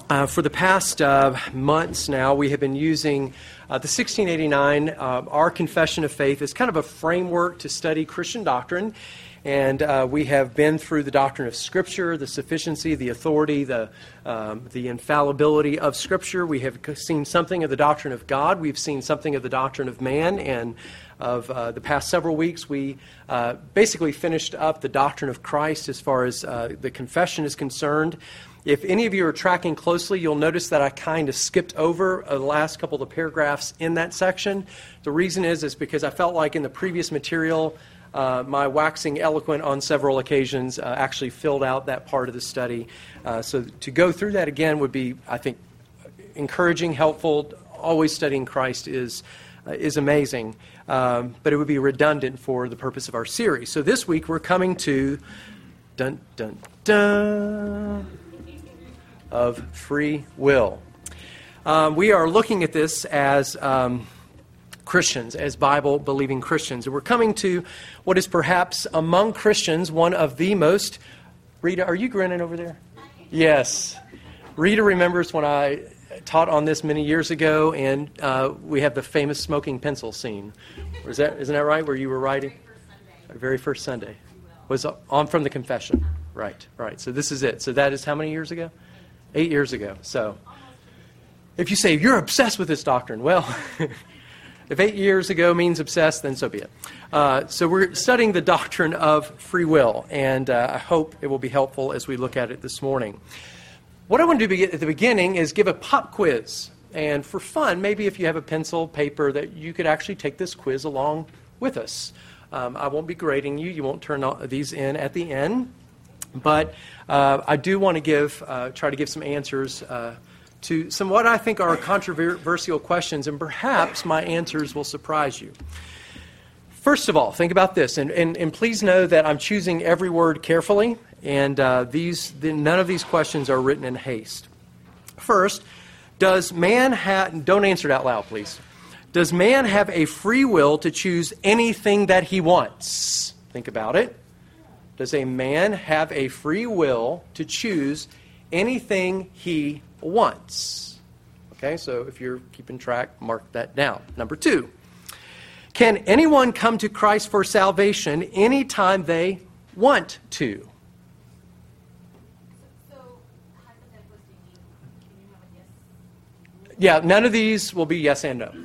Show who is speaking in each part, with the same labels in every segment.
Speaker 1: For the past months now, we have been using the 1689, our Confession of Faith, as kind of a framework to study Christian doctrine. And we have been through the doctrine of Scripture, the sufficiency, the authority, the infallibility of Scripture. We have seen something of the doctrine of God. We've seen something of the doctrine of man. And of the past several weeks, we basically finished up the doctrine of Christ as far as the confession is concerned. If any of you are tracking closely, you'll notice that I kind of skipped over the last couple of paragraphs in that section. The reason is because I felt like in the previous material, my waxing eloquent on several occasions actually filled out that part of the study. So to go through that again would be, I think, encouraging, helpful. Always studying Christ is amazing, but it would be redundant for the purpose of our series. So this week we're coming to dun dun dun of free will. We are looking at this as Christians, as Bible-believing Christians. And we're coming to what is perhaps among Christians one of the most... Rita, are you grinning over there? Yes. Rita remembers when I taught on this many years ago, and we have the famous smoking pencil scene. Isn't that right, where you were writing? Very first Sunday. Was on from the confession. Right. So this is it. So that is how many years ago? 8 years ago. So if you say, you're obsessed with this doctrine, well, if 8 years ago means obsessed, then so be it. So we're studying the doctrine of free will, and I hope it will be helpful as we look at it this morning. What I want to do at the beginning is give a pop quiz. And for fun, maybe if you have a pencil, paper, that you could actually take this quiz along with us. I won't be grading you. You won't turn these in at the end. But I do want to try to give some answers to some what I think are controversial questions, and perhaps my answers will surprise you. First of all, think about this, and please know that I'm choosing every word carefully, and none of these questions are written in haste. First, does man have... Don't answer it out loud, please. Does man have a free will to choose anything that he wants? Think about it. Does a man have a free will to choose anything he wants? Okay, so if you're keeping track, mark that down. Number 2, can anyone come to Christ for salvation anytime they want to?
Speaker 2: So, hypothetically speaking, can you have a yes?
Speaker 1: Yeah, none of these will be yes and no.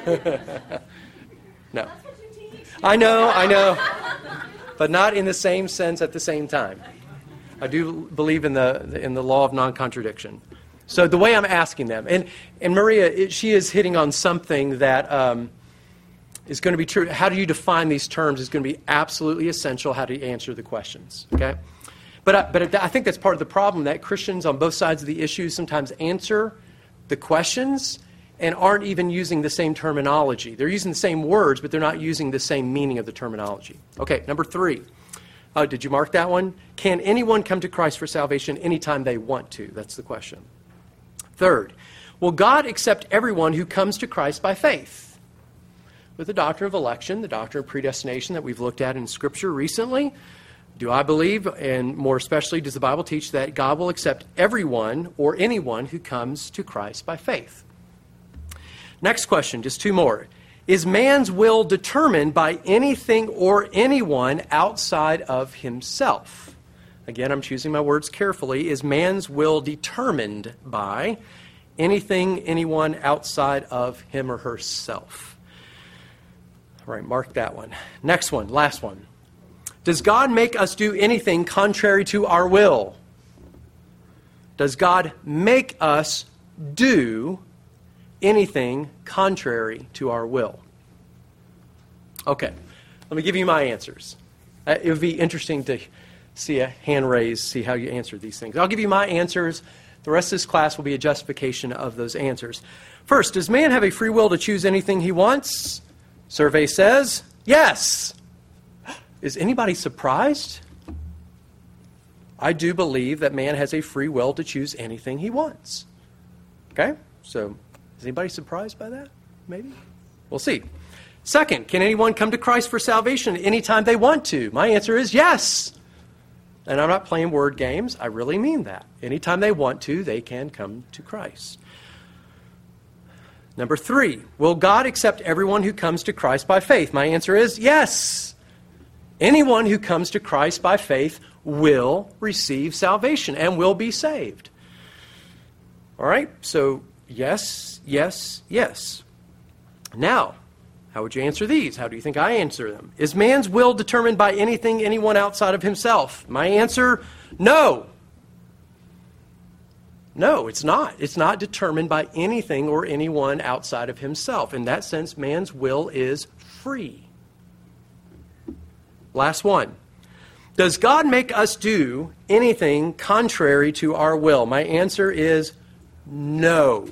Speaker 1: No.
Speaker 2: That's what you teach.
Speaker 1: I know. But not in the same sense at the same time. I do believe in the law of non-contradiction. So the way I'm asking them, and Maria, she is hitting on something that is going to be true. How do you define these terms is going to be absolutely essential. How do you answer the questions? Okay, but I think that's part of the problem, that Christians on both sides of the issue sometimes answer the questions and aren't even using the same terminology. They're using the same words, but they're not using the same meaning of the terminology. Okay, number 3. Did you mark that one? Can anyone come to Christ for salvation anytime they want to? That's the question. 3rd, will God accept everyone who comes to Christ by faith? With the doctrine of election, the doctrine of predestination that we've looked at in Scripture recently, do I believe, and more especially does the Bible teach, that God will accept everyone or anyone who comes to Christ by faith? Next question, just 2 more. Is man's will determined by anything or anyone outside of himself? Again, I'm choosing my words carefully. Is man's will determined by anything, anyone outside of him or herself? All right, mark that one. Next one, last one. Does God make us do anything contrary to our will? Does God make us do anything contrary to our will? Okay, let me give you my answers. It would be interesting to see a hand raised, see how you answer these things. I'll give you my answers. The rest of this class will be a justification of those answers. First, does man have a free will to choose anything he wants? Survey says yes. Is anybody surprised? I do believe that man has a free will to choose anything he wants. Okay, so is anybody surprised by that? Maybe? We'll see. Second, can anyone come to Christ for salvation anytime they want to? My answer is yes. And I'm not playing word games. I really mean that. Anytime they want to, they can come to Christ. Number 3, will God accept everyone who comes to Christ by faith? My answer is yes. Anyone who comes to Christ by faith will receive salvation and will be saved. All right, so yes, yes, yes. Now, how would you answer these? How do you think I answer them? Is man's will determined by anyone outside of himself? My answer, no. No, it's not. It's not determined by anything or anyone outside of himself. In that sense, man's will is free. Last one. Does God make us do anything contrary to our will? My answer is no.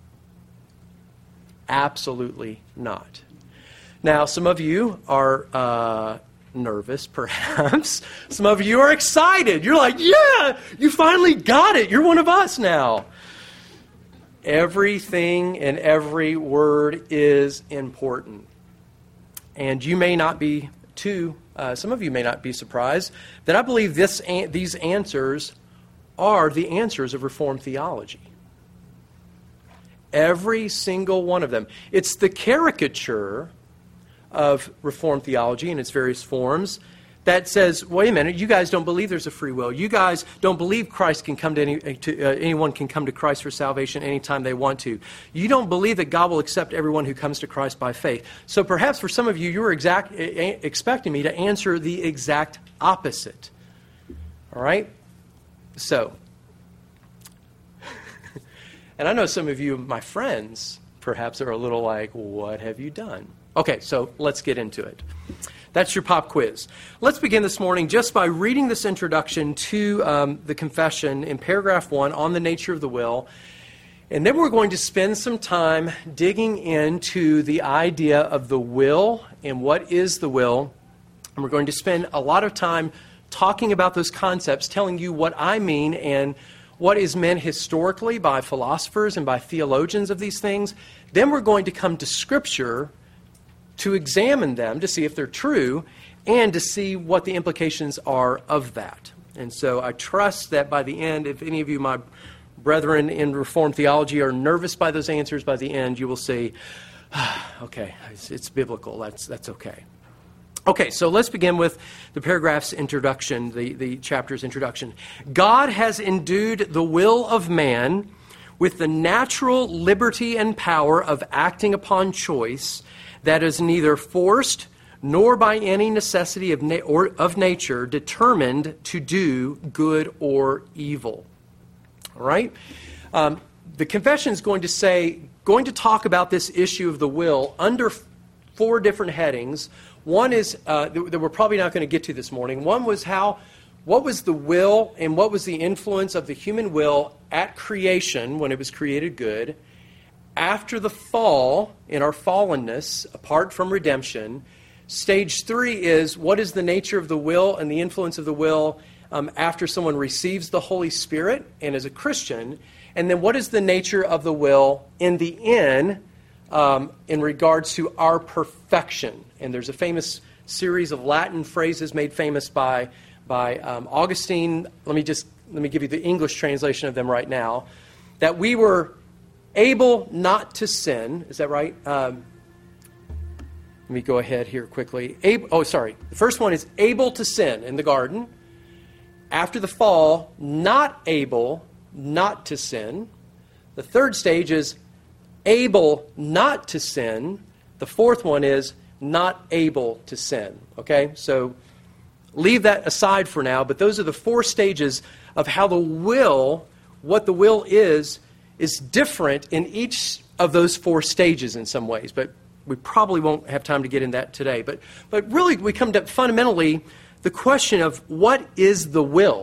Speaker 1: Absolutely not. Now, some of you are nervous, perhaps. Some of you are excited. You're like, yeah, you finally got it. You're one of us now. Everything and every word is important. And you may not be some of you may not be surprised that I believe these answers are the answers of Reformed theology. Every single one of them. It's the caricature of Reformed theology in its various forms that says, wait a minute, you guys don't believe there's a free will. You guys don't believe Christ can come anyone can come to Christ for salvation anytime they want to. You don't believe that God will accept everyone who comes to Christ by faith. So perhaps for some of you, you were expecting me to answer the exact opposite. All right? So, and I know some of you, my friends, perhaps are a little like, what have you done? Okay, so let's get into it. That's your pop quiz. Let's begin this morning just by reading this introduction to the confession in paragraph 1 on the nature of the will. And then we're going to spend some time digging into the idea of the will and what is the will. And we're going to spend a lot of time talking about those concepts, telling you what I mean and what is meant historically by philosophers and by theologians of these things. Then we're going to come to Scripture to examine them, to see if they're true, and to see what the implications are of that. And so I trust that by the end, if any of you, my brethren in Reformed theology, are nervous by those answers, by the end you will see, okay, it's biblical, that's okay. Okay, so let's begin with the paragraph's introduction, the chapter's introduction. God has endued the will of man with the natural liberty and power of acting upon choice that is neither forced nor by any necessity of nature determined to do good or evil. All right? The confession is going to talk about this issue of the will under 4 different headings. One is that we're probably not going to get to this morning. One was what was the will and what was the influence of the human will at creation when it was created good. After the fall, in our fallenness, apart from redemption. Stage 3 is what is the nature of the will and the influence of the will after someone receives the Holy Spirit and is a Christian. And then what is the nature of the will in the end in regards to our perfection. And there's a famous series of Latin phrases made famous by Augustine. Let me give you the English translation of them right now. That we were able not to sin. Is that right? Let me go ahead here quickly. The first one is able to sin in the garden. After the fall, not able not to sin. The third stage is able not to sin. The fourth one is not able to sin. Okay? So leave that aside for now, but those are the 4 stages of how the will, what the will is different in each of those 4 stages in some ways. But we probably won't have time to get in that today. But really, we come to fundamentally the question of what is the will?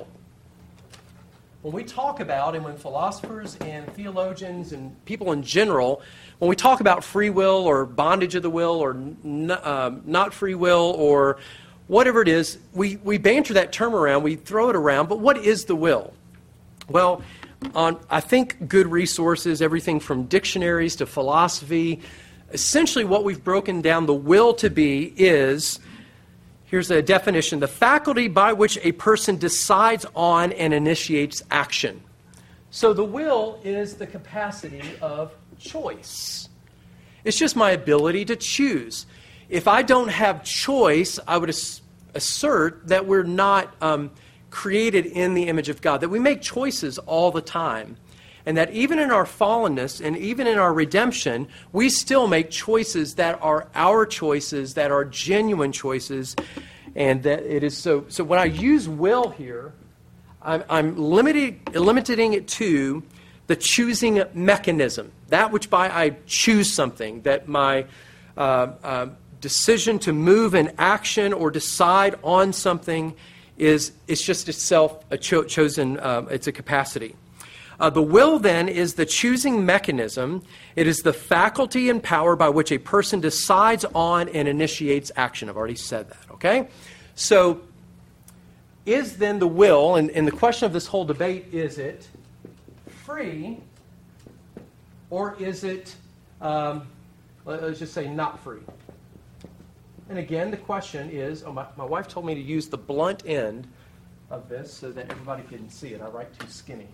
Speaker 1: When we talk about, and when philosophers and theologians and people in general, when we talk about free will or bondage of the will or not free will or whatever it is, we banter that term around, we throw it around, but what is the will? Well, on, I think, good resources, everything from dictionaries to philosophy, essentially what we've broken down the will to be is Here's a definition: the faculty by which a person decides on and initiates action. So the will is the capacity of choice. It's just my ability to choose. If I don't have choice, I would assert that we're not created in the image of God, that we make choices all the time, and that even in our fallenness and even in our redemption, we still make choices that are our choices, that are genuine choices, and that it is so. So when I use will here, I'm limiting it to the choosing mechanism, that which by I choose something, that my decision to move in action or decide on something it's just itself a chosen, it's a capacity. The will, then, is the choosing mechanism. It is the faculty and power by which a person decides on and initiates action. I've already said that, okay? So, is then the will, and the question of this whole debate, is it free or is it, let's just say, not free? And again, the question is, my wife told me to use the blunt end of this so that everybody can see it. I write too skinny.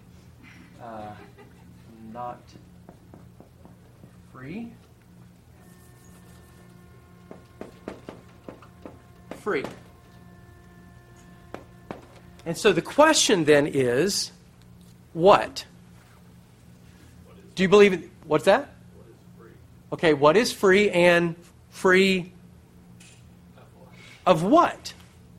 Speaker 1: Not free. Free. And so the question then is, what? Do you believe it? What's that?
Speaker 3: What is free?
Speaker 1: Okay, what is free and free of what?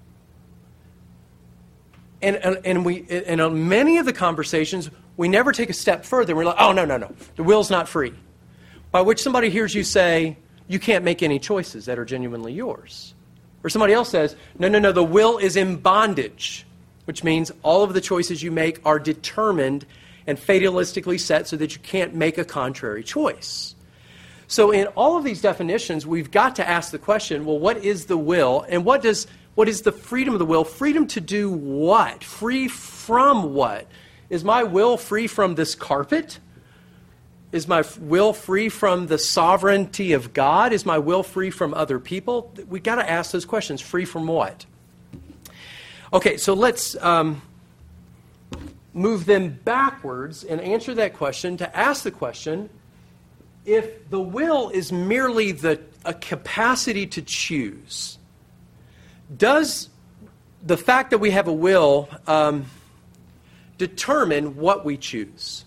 Speaker 1: And in many of the conversations, we never take a step further. We're like, oh, no. The will's not free. By which somebody hears you say, you can't make any choices that are genuinely yours. Or somebody else says, no, the will is in bondage. Which means all of the choices you make are determined and fatalistically set so that you can't make a contrary choice. So in all of these definitions, we've got to ask the question, well, what is the will? And what is the freedom of the will? Freedom to do what? Free from what? Is my will free from this carpet? Is my will free from the sovereignty of God? Is my will free from other people? We've got to ask those questions. Free from what? Okay, so let's move them backwards and answer that question to ask the question, if the will is merely a capacity to choose, does the fact that we have a will determine what we choose?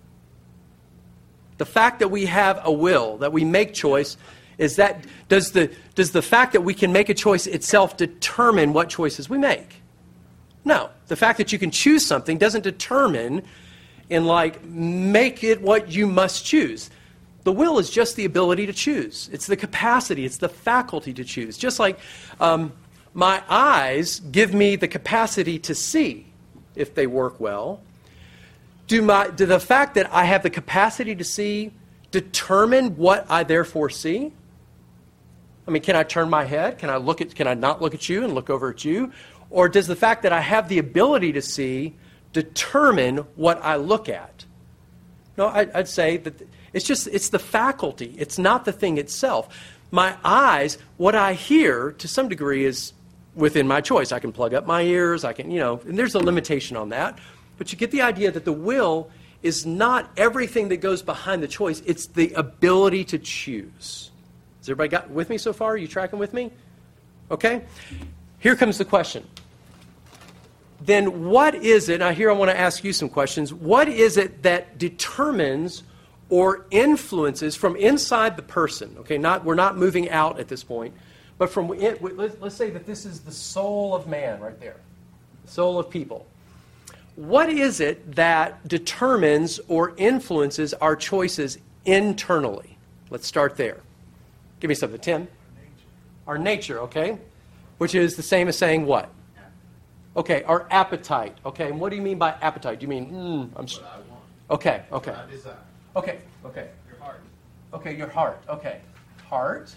Speaker 1: The fact that we have a will, that we make choice, does the fact that we can make a choice itself determine what choices we make? No. The fact that you can choose something doesn't determine make it what you must choose. The will is just the ability to choose. It's the capacity. It's the faculty to choose. Just like my eyes give me the capacity to see if they work well. Do the fact that I have the capacity to see determine what I therefore see? I mean, can I turn my head? Can I not look at you and look over at you? Or does the fact that I have the ability to see determine what I look at? No, I'd say that it's the faculty. It's not the thing itself. My eyes, what I hear, to some degree, is within my choice. I can plug up my ears. I can, and there's a limitation on that. But you get the idea that the will is not everything that goes behind the choice. It's the ability to choose. Has everybody got with me so far? Are you tracking with me? Okay. Here comes the question. Then what is it, now here I want to ask you some questions, what is it that determines or influences from inside the person? Okay, we're not moving out at this point, but from let's say that this is the soul of man right there, the soul of people. What is it that determines or influences our choices internally? Let's start there. Give me something, Tim. Our nature, okay? Which is the same as saying what? Okay, our appetite. Okay, and what do you mean by appetite? Do you mean,
Speaker 3: what I want.
Speaker 1: Okay.
Speaker 3: What I desire.
Speaker 1: Okay.
Speaker 3: Your heart.
Speaker 1: Okay, your heart. Okay. Heart.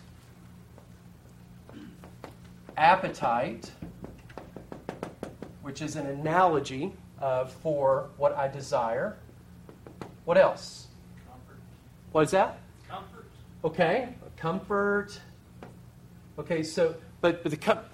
Speaker 1: Appetite, which is an analogy for what I desire. What else?
Speaker 3: Comfort.
Speaker 1: What is that?
Speaker 3: Comfort.
Speaker 1: Okay, comfort. Okay, so, but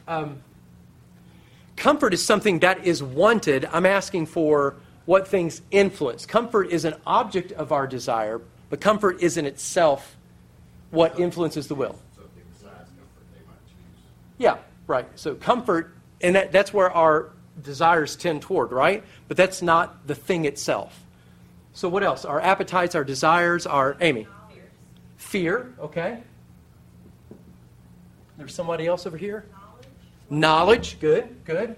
Speaker 1: comfort is something that is wanted. I'm asking for what things influence. Comfort is an object of our desire, but comfort is in itself what influences the will.
Speaker 3: Something besides comfort they might choose.
Speaker 1: Yeah, right. So comfort, and that's where our desires tend toward, right? But that's not the thing itself. So what else? Our appetites, our desires, our... Amy? Fear, okay. There's somebody else over here? Knowledge, good.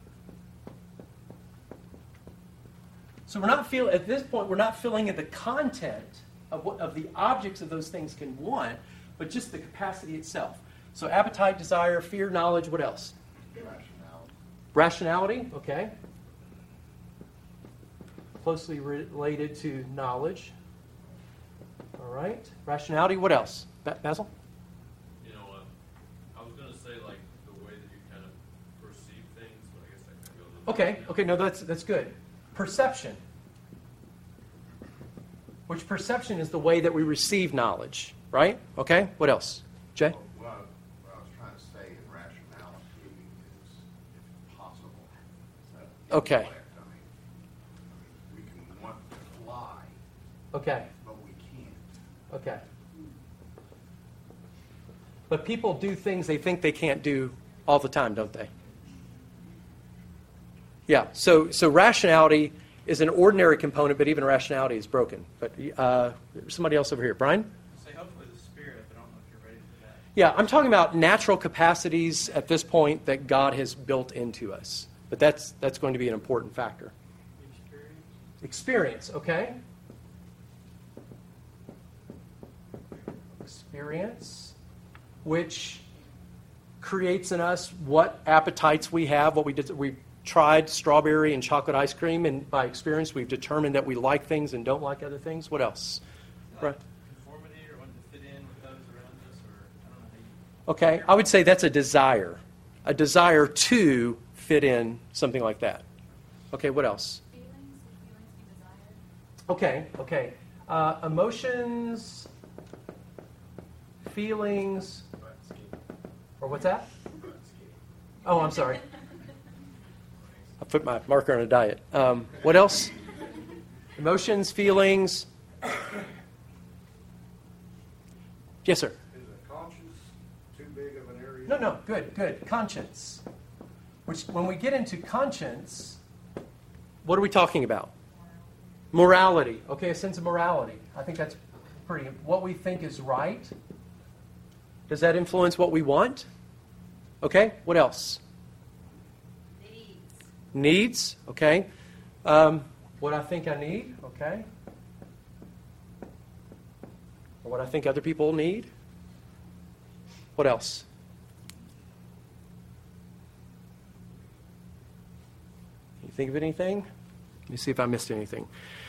Speaker 1: So we're not feeling, at this point, we're not filling in the content of the objects of those things can want, but just the capacity itself. So appetite, desire, fear, knowledge, what else? Rationality, okay. Closely related to knowledge. All right. Rationality, what else? Basil?
Speaker 4: You know, I was going to say, like, the way that you kind of perceive things, but I guess that kind of goes...
Speaker 1: Okay, no, that's good. Perception. Which perception is the way that we receive knowledge, right? Okay, what else? Jay?
Speaker 3: Well, what I was trying to say in rationality is, if possible,
Speaker 1: Okay.
Speaker 3: intellect. I mean, we can want to fly,
Speaker 1: Okay,
Speaker 3: but we can't.
Speaker 1: okay. But people do things they think they can't do all the time, don't they? Yeah, so rationality is an ordinary component, but even rationality is broken. But somebody else over here. Brian?
Speaker 5: Say hopefully the spirit, but I don't know if you're ready for that.
Speaker 1: Yeah, I'm talking about natural capacities at this point that God has built into us. But that's going to be an important factor. Experience, okay? Experience, which creates in us what appetites we have, what we did. We tried strawberry and chocolate ice cream, and by experience we've determined that we like things and don't like other things. What else? Right.
Speaker 5: Conformity or wanting to fit in with those around us, or I don't know how you...
Speaker 1: Okay, I would say that's a desire to fit in, something like that. Okay, what else?
Speaker 2: Feelings be desired.
Speaker 1: Okay. Emotions, feelings, or what's that? Oh, I'm sorry. I put my marker on a diet. What else? Emotions, feelings. Yes, sir.
Speaker 3: Is a conscience too big of an area?
Speaker 1: No, good. Conscience. Which, when we get into conscience, what are we talking about? Morality. Okay, a sense of morality. I think that's pretty... What we think is right. Does that influence what we want? Okay, what else? Needs, okay. What I think I need, okay. Or what I think other people need. What else? Can you think of anything? Let me see if I missed anything.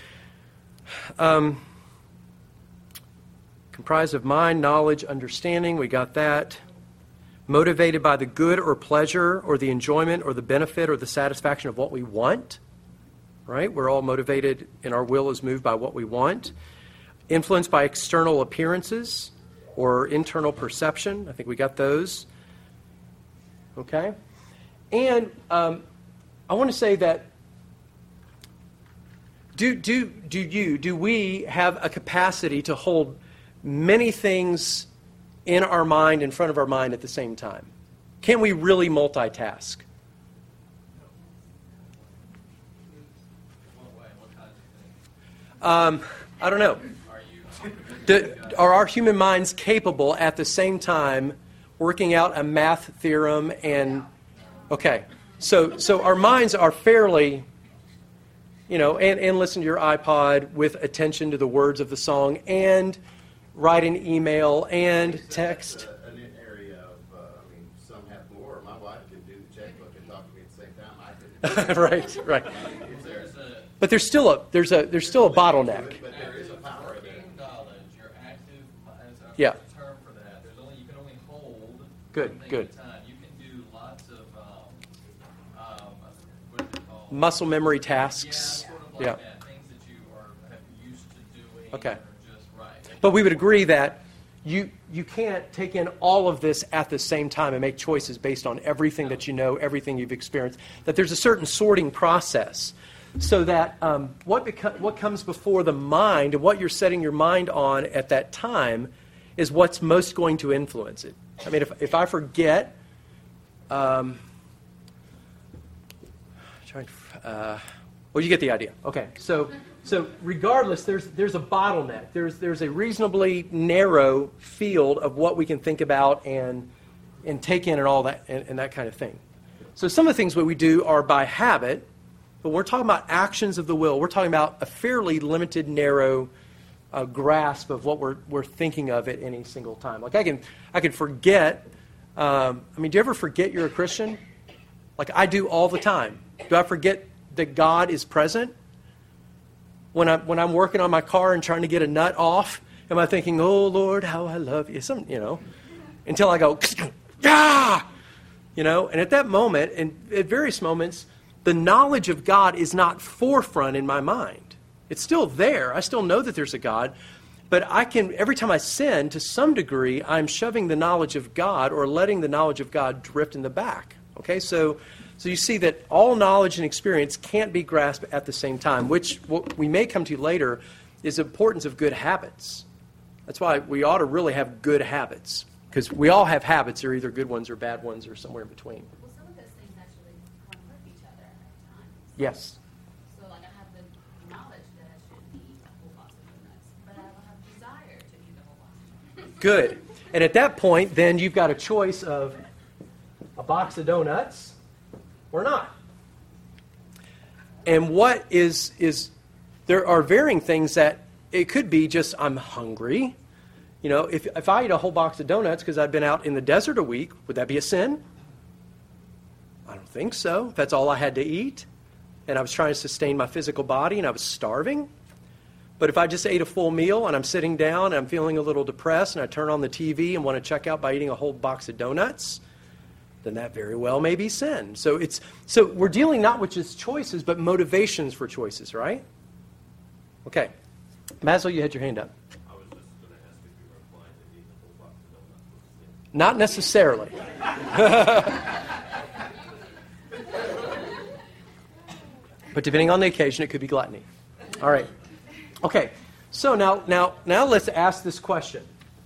Speaker 1: Comprised of mind, knowledge, understanding, we got that. Motivated by the good or pleasure or the enjoyment or the benefit or the satisfaction of what we want, right? We're all motivated and our will is moved by what we want. Influenced by external appearances or internal perception. I think we got those. Okay? And I want to say that do we have a capacity to hold many things in our mind, in front of our mind at the same time? Can we really multitask? I don't know. Are our human minds capable at the same time working out a math theorem and... Okay, so our minds are fairly, and listen to your iPod with attention to the words of the song and write an email and text.
Speaker 3: An area of, some have more. My wife can do the checkbook and talk to me at the same time. I couldn't.
Speaker 1: Right.
Speaker 4: There's a...
Speaker 1: But there's still a bottleneck.
Speaker 3: But there is a power there.
Speaker 4: Working knowledge, you're active, as a
Speaker 1: Yeah.
Speaker 4: term for that. You can only hold
Speaker 1: Good,
Speaker 4: something
Speaker 1: good.
Speaker 4: at a time. You can do lots of, what is it called?
Speaker 1: Muscle memory
Speaker 4: Yeah,
Speaker 1: tasks.
Speaker 4: sort of like that. Things that you have used to doing
Speaker 1: Okay.
Speaker 4: are just right.
Speaker 1: But we would agree that you can't take in all of this at the same time and make choices based on everything that you know, everything you've experienced, that there's a certain sorting process so that what comes before the mind and what you're setting your mind on at that time is what's most going to influence it. I mean, if I forget, well, you get the idea. Okay, so regardless, there's a bottleneck. There's a reasonably narrow field of what we can think about and take in and all that and that kind of thing. So some of the things that we do are by habit, but we're talking about actions of the will. We're talking about a fairly limited, narrow grasp of what we're thinking of at any single time. Like I can forget. I mean, do you ever forget you're a Christian? Like I do all the time. Do I forget that God is present? When I'm working on my car and trying to get a nut off, am I thinking, "Oh Lord, how I love you"? Until I go, "Ah!" And at that moment, and at various moments, the knowledge of God is not forefront in my mind. It's still there. I still know that there's a God, but every time I sin, to some degree, I'm shoving the knowledge of God or letting the knowledge of God drift in the back. Okay, so you see that all knowledge and experience can't be grasped at the same time, which what we may come to later is the importance of good habits. That's why we ought to really have good habits, because we all have habits. They're either good ones or bad ones or somewhere in between.
Speaker 2: Well, some of those things actually conflict each other at times.
Speaker 1: Yes.
Speaker 2: So, like, I have the knowledge that I shouldn't eat a whole box of donuts, but I don't have desire to eat a whole box of donuts.
Speaker 1: Good. And at that point, then you've got a choice of a box of donuts or not. And what is there are varying things that it could be just I'm hungry. If I eat a whole box of donuts because I've been out in the desert a week, would that be a sin? I don't think so. If that's all I had to eat and I was trying to sustain my physical body and I was starving. But if I just ate a full meal and I'm sitting down and I'm feeling a little depressed and I turn on the TV and want to check out by eating a whole box of donuts, then that very well may be sin. So we're dealing not with just choices, but motivations for choices, right? Okay. Mazel, you had your hand up.
Speaker 4: I was just going to ask if you were implying that eating a whole box of donuts was a sin.
Speaker 1: Not necessarily. But depending on the occasion, it could be gluttony. All right. Okay. So now let's ask this question.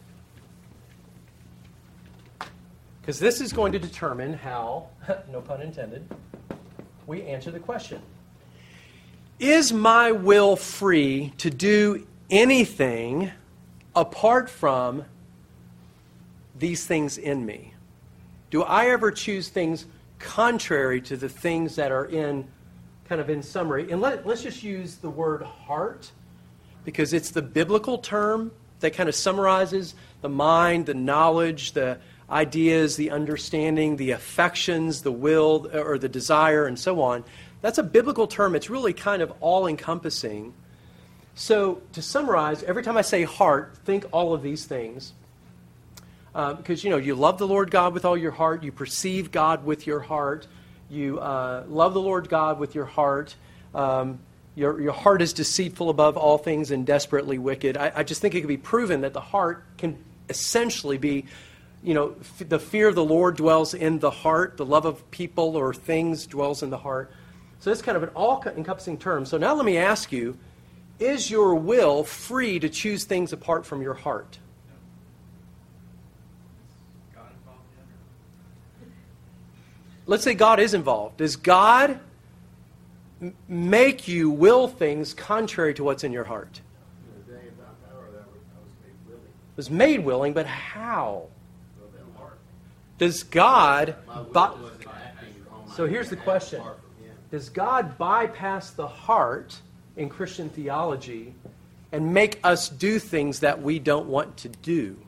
Speaker 1: Because this is going to determine how, no pun intended, we answer the question. Is my will free to do anything apart from these things in me? Do I ever choose things contrary to the things that are in summary? And let's just use the word heart, because it's the biblical term that kind of summarizes the mind, the knowledge, the ideas, the understanding, the affections, the will, or the desire, and so on. That's a biblical term. It's really kind of all-encompassing. So to summarize, every time I say heart, think all of these things. Because, you love the Lord God with all your heart. You perceive God with your heart. You love the Lord God with your heart. Your heart is deceitful above all things and desperately wicked. I just think it can be proven that the heart can essentially be, the fear of the Lord dwells in the heart. The love of people or things dwells in the heart. So it's kind of an all-encompassing term. So now let me ask you, is your will free to choose things apart from your heart?
Speaker 5: God involved in it?
Speaker 1: Let's say God is involved. Does God make you will things contrary to what's in your heart?
Speaker 3: The day about power, I was made willing.
Speaker 1: It was made willing, but how?
Speaker 3: Well, that heart.
Speaker 1: Does God...
Speaker 3: My will wasn't acting on my
Speaker 1: So here's the
Speaker 3: behalf
Speaker 1: question.
Speaker 3: apart from Him.
Speaker 1: Does God bypass the heart in Christian theology and make us do things that we don't want to do?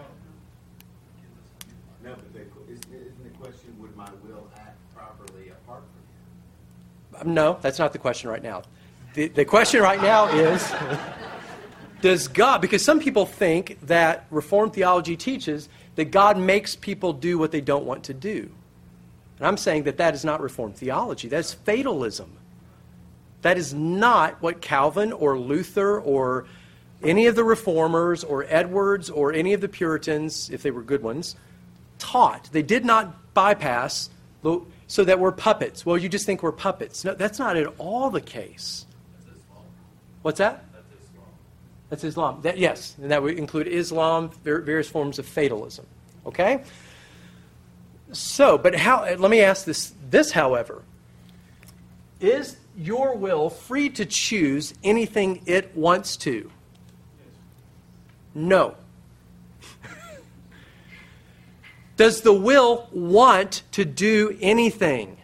Speaker 3: No, but isn't the question, would my will act properly apart from Him?
Speaker 1: No, that's not the question right now. The question right now is, does God, because some people think that Reformed theology teaches that God makes people do what they don't want to do. And I'm saying that is not Reformed theology. That's fatalism. That is not what Calvin or Luther or any of the Reformers or Edwards or any of the Puritans, if they were good ones, taught. They did not bypass so that we're puppets. Well, you just think we're puppets. No, that's not at all the case.
Speaker 4: That's Islam.
Speaker 1: What's that?
Speaker 4: That's Islam.
Speaker 1: That's Islam. Yes, and that would include Islam, various forms of fatalism. Okay? So, but let me ask this, however. Is your will free to choose anything it wants to? No. Does the will want to do anything?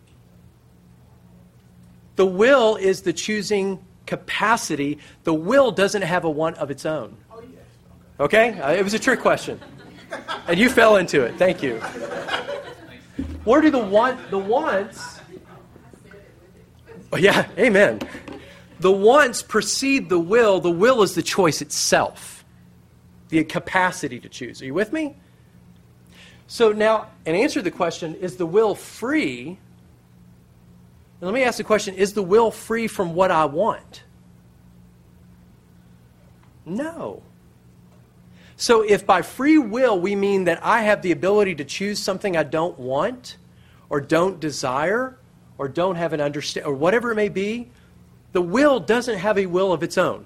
Speaker 1: The will is the choosing capacity. The will doesn't have a want of its own. Okay? It was a trick question. And you fell into it. Thank you. Where do the wants... Oh, yeah, amen. The wants precede the will. The will is the choice itself. The capacity to choose. Are you with me? So now, and answer the question, is the will free? And let me ask the question, is the will free from what I want? No. So if by free will we mean that I have the ability to choose something I don't want, or don't desire, or don't have an understanding, or whatever it may be, the will doesn't have a will of its own.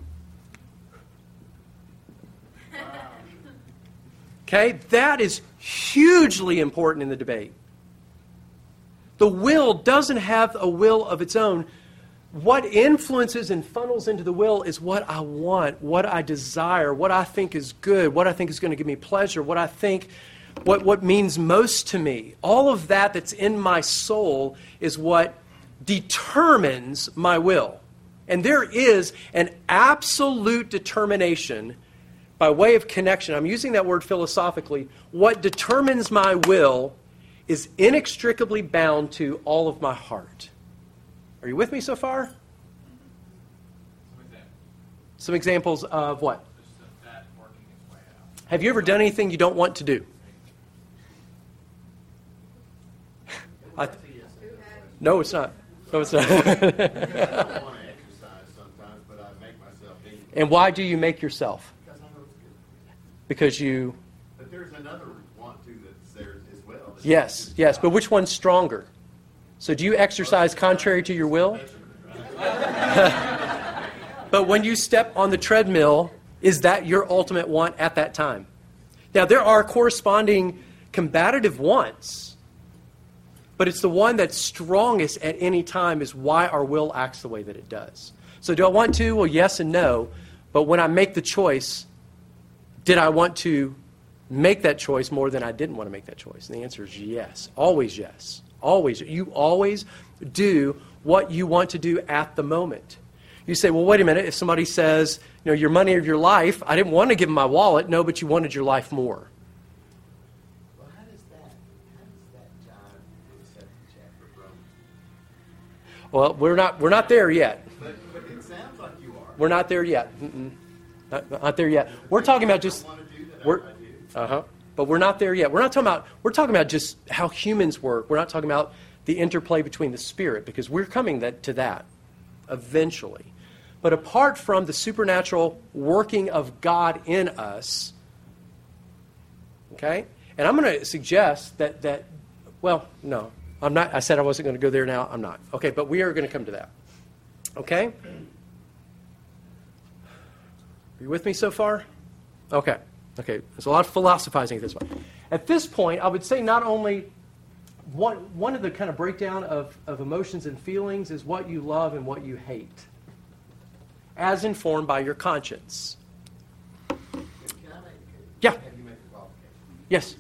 Speaker 1: Okay? That is hugely important in the debate. The will doesn't have a will of its own. What influences and funnels into the will is what I want, what I desire, what I think is good, what I think is going to give me pleasure, what I think, what means most to me. All of that that's in my soul is what determines my will. And there is an absolute determination by way of connection. I'm using that word philosophically. What determines my will is inextricably bound to all of my heart. Are you with me so far? Some examples of what? Have you ever done anything you don't want to do? No, it's not. No, it's not.
Speaker 3: I don't want to exercise sometimes, but I make myself eat.
Speaker 1: And why do you make yourself?
Speaker 3: Because I know it's good.
Speaker 1: Because you...
Speaker 3: But there's another want to that's there as well.
Speaker 1: Yes, yes. But which one's stronger? So do you exercise contrary to your will? But when you step on the treadmill, is that your ultimate want at that time? Now, there are corresponding combative wants, but it's the one that's strongest at any time is why our will acts the way that it does. So do I want to? Well, yes and no. But when I make the choice, did I want to make that choice more than I didn't want to make that choice? And the answer is yes. Always yes. Always. You always do what you want to do at the moment. You say, well, wait a minute. If somebody says, your money of your life, I didn't want to give them my wallet. No, but you wanted your life more.
Speaker 3: Well, how does that jive with the 7th chapter of Romans?
Speaker 1: Well, we're not there yet.
Speaker 3: But it sounds like you are.
Speaker 1: We're not there yet. Not there yet. We're talking about just... But we're not there yet. We're talking about just how humans work. We're not talking about the interplay between the Spirit, because we're coming to that eventually. But apart from the supernatural working of God in us, okay? And I'm going to suggest that well, no, I'm not. I said I wasn't going to go there now. I'm not. Okay, but we are going to come to that. Okay? Are you with me so far? Okay. Okay, there's a lot of philosophizing at this point. At this point, I would say not only one of the kind of breakdown of emotions and feelings is what you love and what you hate, as informed by your conscience.
Speaker 3: Can I
Speaker 1: Yeah.
Speaker 3: have you make a qualification?
Speaker 1: Yes.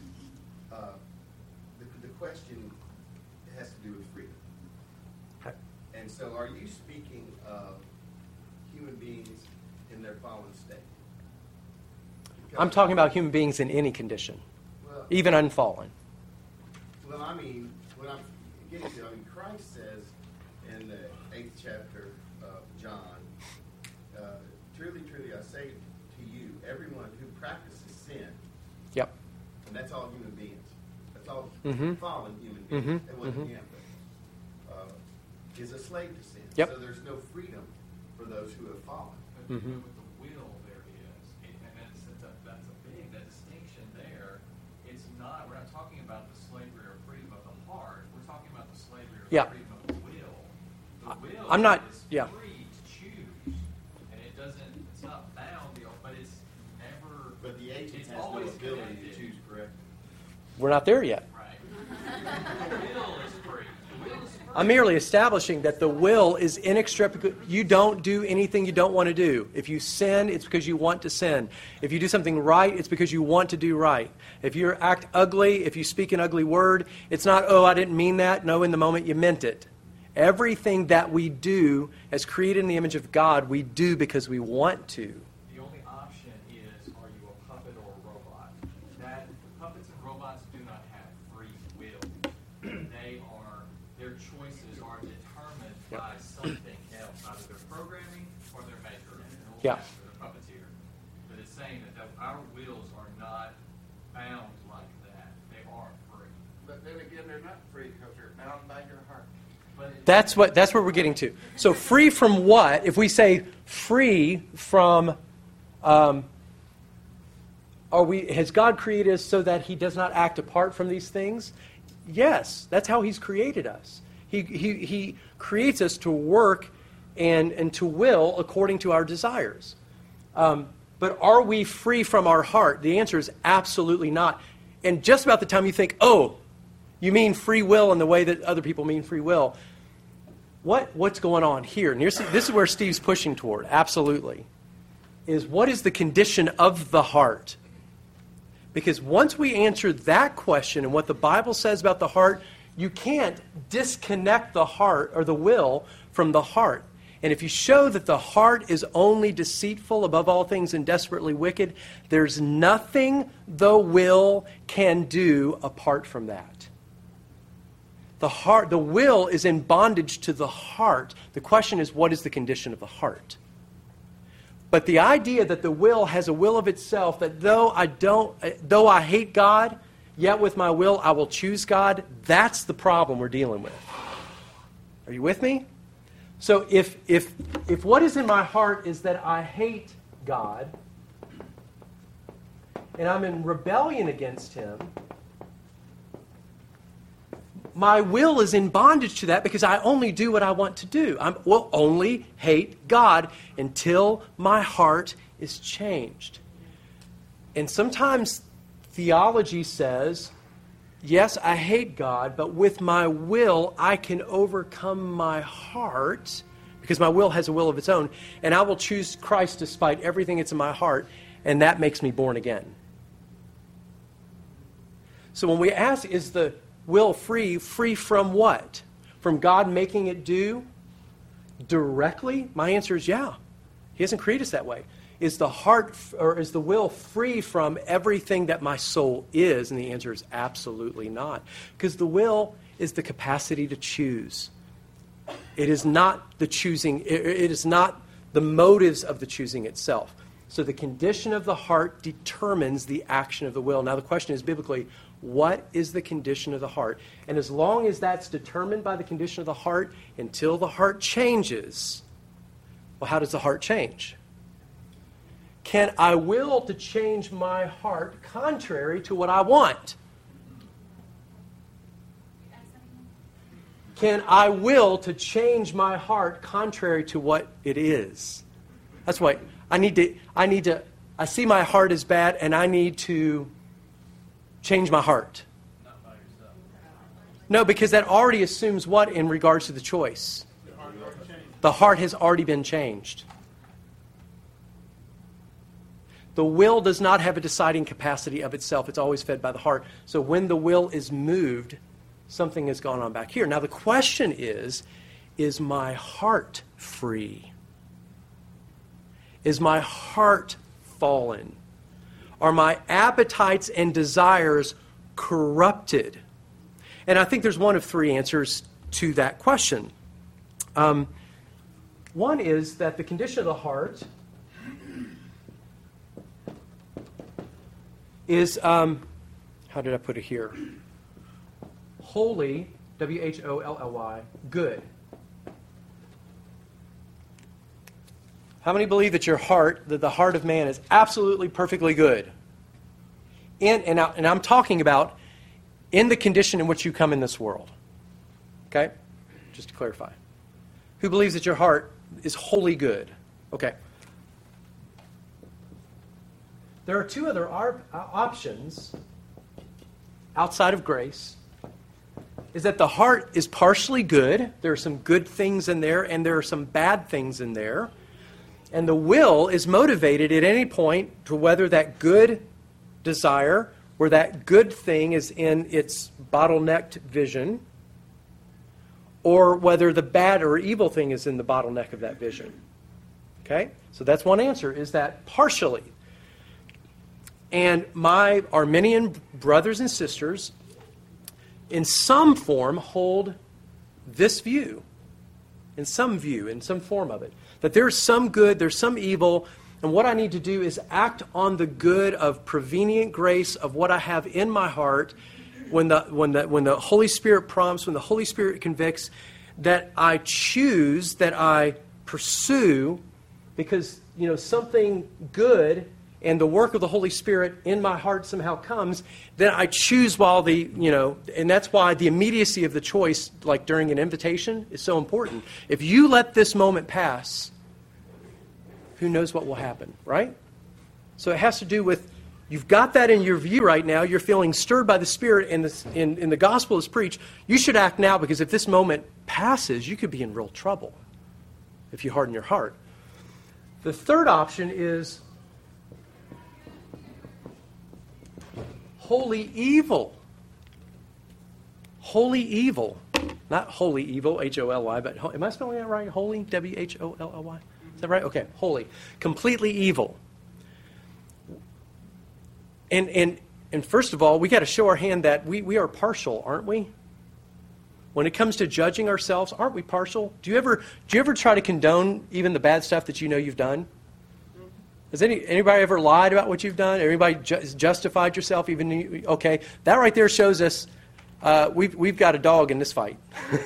Speaker 3: The question has to do with freedom.
Speaker 1: Okay.
Speaker 3: And so are you speaking of human beings in their fallen state?
Speaker 1: I'm talking about human beings in any condition,
Speaker 3: Well,
Speaker 1: even unfallen.
Speaker 3: Well, I mean, what I'm getting to, Christ says in the 8th chapter of John, truly, truly, I say to you, everyone who practices sin,
Speaker 1: Yep.
Speaker 3: and that's all human beings, that's all
Speaker 1: Mhm.
Speaker 3: fallen human beings,
Speaker 1: Mhm.
Speaker 3: it wasn't
Speaker 1: Mhm.
Speaker 3: him, but, is a slave to sin.
Speaker 1: Yep.
Speaker 3: So there's no freedom for those who have fallen.
Speaker 4: But
Speaker 1: Mhm.
Speaker 4: with the will,
Speaker 5: we're not talking about the slavery or freedom of the heart. We're talking about the slavery or
Speaker 1: Yeah.
Speaker 5: freedom of the will. The will
Speaker 1: I'm not-
Speaker 5: is
Speaker 1: yeah.
Speaker 5: free to choose, and it's not bound, but it's never.
Speaker 3: But the agent
Speaker 5: it's
Speaker 3: has no
Speaker 5: always
Speaker 3: ability to
Speaker 5: connected.
Speaker 3: choose, correct?
Speaker 1: We're not there yet.
Speaker 5: Right. The will is free. The will is free.
Speaker 1: I'm merely establishing that the will is inextricably. You don't do anything you don't want to do. If you sin, it's because you want to sin. If you do something right, it's because you want to do right. If you act ugly, if you speak an ugly word, it's not, oh, I didn't mean that. No, in the moment you meant it. Everything that we do as created in the image of God, we do because we want to.
Speaker 5: The only option is, are you a puppet or a robot? Puppets and robots do not have free will. Their choices are determined
Speaker 1: Yep.
Speaker 5: by something else, either their programming or their maker,
Speaker 1: Yeah.
Speaker 5: the puppeteer. But it's saying that our wills are not bound like that. They are free.
Speaker 6: But then again, they're not free because they're bound by your heart.
Speaker 5: But
Speaker 1: That's what we're getting to. So free from what? If we say free from, has God created us so that He does not act apart from these things? Yes, that's how He's created us. He creates us to work and to will according to our desires. But are we free from our heart? The answer is absolutely not. And just about the time you think, oh, you mean free will in the way that other people mean free will, what's going on here? And this is where Steve's pushing toward, absolutely, is what is the condition of the heart? Because once we answer that question and what the Bible says about the heart, you can't disconnect the heart or the will from the heart. And if you show that the heart is only deceitful above all things and desperately wicked, there's nothing the will can do apart from that. The will is in bondage to the heart. The question is, what is the condition of the heart? But the idea that the will has a will of itself, that though I hate God, yet with my will I will choose God, that's the problem we're dealing with. Are you with me? So if what is in my heart is that I hate God, and I'm in rebellion against Him, my will is in bondage to that because I only do what I want to do. I will only hate God until my heart is changed. And sometimes theology says, yes, I hate God, but with my will I can overcome my heart because my will has a will of its own, and I will choose Christ despite everything that's in my heart, and that makes me born again. So when we ask, is the will free from what? From God making it do directly? My answer is yeah. He hasn't created us that way. Is the heart or is the will free from everything that my soul is? And the answer is absolutely not. Because the will is the capacity to choose. It is not the choosing, it is not the motives of the choosing itself. So the condition of the heart determines the action of the will. Now the question is biblically, what is the condition of the heart? And as long as that's determined by the condition of the heart, until the heart changes, well, how does the heart change? Can I will to change my heart contrary to what I want? Can I will to change my heart contrary to what it is? That's why I see my heart as bad and I need to change my heart.
Speaker 5: Not by yourself.
Speaker 1: No, because that already assumes what in regards to the choice? The heart has already been changed. The will does not have a deciding capacity of itself. It's always fed by the heart. So when the will is moved, something has gone on back here. Now the question is my heart free? Is my heart fallen? Are my appetites and desires corrupted? And I think there's one of three answers to that question. One is that the condition of the heart is, how did I put it here? Holy, W-H-O-L-L-Y, good. How many believe that the heart of man is absolutely perfectly good? and I'm talking about in the condition in which you come in this world. Okay? Just to clarify. Who believes that your heart is wholly good? Okay. There are two other options outside of grace. Is that the heart is partially good. There are some good things in there, and there are some bad things in there. And the will is motivated at any point to whether that good desire or that good thing is in its bottlenecked vision, or whether the bad or evil thing is in the bottleneck of that vision. Okay? So that's one answer, is that partially. And my Arminian brothers and sisters, in some form, hold this view. In some form of it. That there's some good, there's some evil, and what I need to do is act on the good of prevenient grace of what I have in my heart when the Holy Spirit prompts, when the Holy Spirit convicts, that I choose, that I pursue, because something good and the work of the Holy Spirit in my heart somehow comes, then I choose while and that's why the immediacy of the choice, like during an invitation, is so important. If you let this moment pass, who knows what will happen, right? So it has to do with, you've got that in your view right now, you're feeling stirred by the Spirit, and the gospel is preached. You should act now, because if this moment passes, you could be in real trouble if you harden your heart. The third option is holy evil. Holy evil. Not holy evil, H-O-L-Y, but am I spelling that right? Holy, W-H-O-L-L-Y? Is that right? Okay, holy. Completely evil. And first of all, we got to show our hand that we are partial, aren't we? When it comes to judging ourselves, aren't we partial? Do you ever try to condone even the bad stuff that you know you've done? Has anybody ever lied about what you've done? Anybody justified yourself? Okay, that right there shows us we've got a dog in this fight.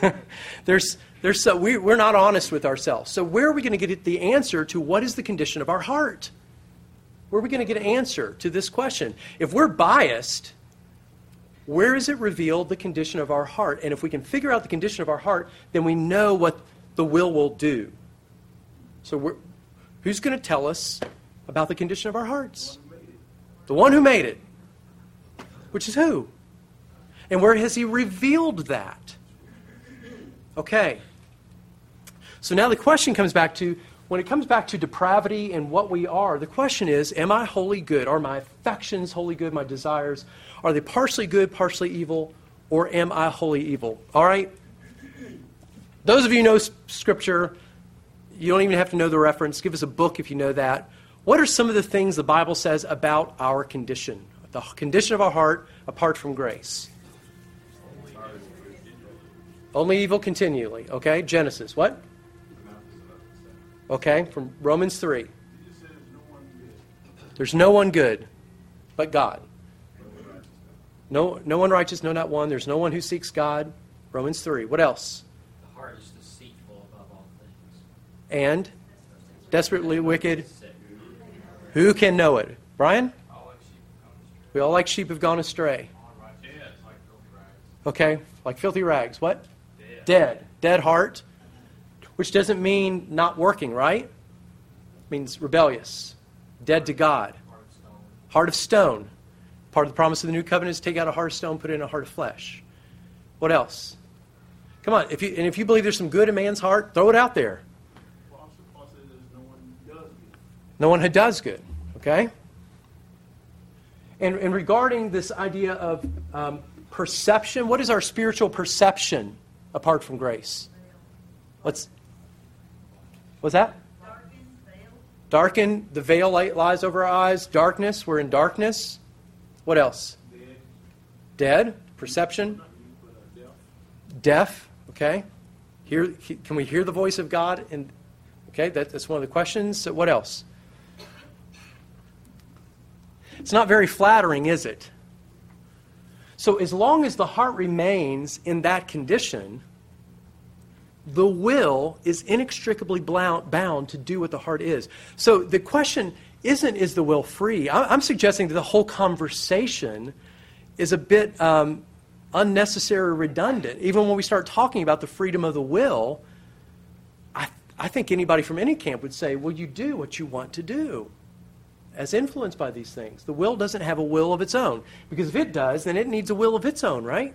Speaker 1: We're not honest with ourselves. So where are we going to get the answer to what is the condition of our heart? Where are we going to get an answer to this question? If we're biased, where is it revealed the condition of our heart? And if we can figure out the condition of our heart, then we know what the will do. So who's going to tell us about the condition of our hearts? The one who made it. Which is who? And where has he revealed that? Okay. So now the question comes back to, when it comes back to depravity and what we are, the question is, am I wholly good? Are my affections wholly good? My desires? Are they partially good, partially evil? Or am I wholly evil? All right? Those of you who know Scripture, you don't even have to know the reference. Give us a book if you know that. What are some of the things the Bible says about our condition? The condition of our heart apart from grace. Only evil continually. Okay, Genesis. What? Okay, from Romans 3. There's no one good but God. No one righteous, no, not one. There's no one who seeks God. Romans 3. What else?
Speaker 5: The heart is deceitful above all things.
Speaker 1: And desperately wicked. Who can know it? Brian? We all like sheep have gone astray. Okay, like filthy rags. What? Dead. Dead heart. Which doesn't mean not working, right? It means rebellious. Dead to God. Heart of stone. Part of the promise of the new covenant is take out a heart of stone, put in a heart of flesh. What else? Come on, if you believe there's some good in man's heart, throw it out there. No one who does good. Okay? And regarding this idea of perception, what is our spiritual perception apart from grace? What's that? Darken. The veil lies over our eyes. Darkness. We're in darkness. What else? Dead. Perception. Deaf. Okay. Can we hear the voice of God? Okay, that's one of the questions. So what else? It's not very flattering, is it? So as long as the heart remains in that condition, the will is inextricably bound to do what the heart is. So the question isn't is the will free. I'm suggesting that the whole conversation is a bit unnecessary or redundant. Even when we start talking about the freedom of the will, I think anybody from any camp would say, well, you do what you want to do as influenced by these things. The will doesn't have a will of its own. Because if it does, then it needs a will of its own, right?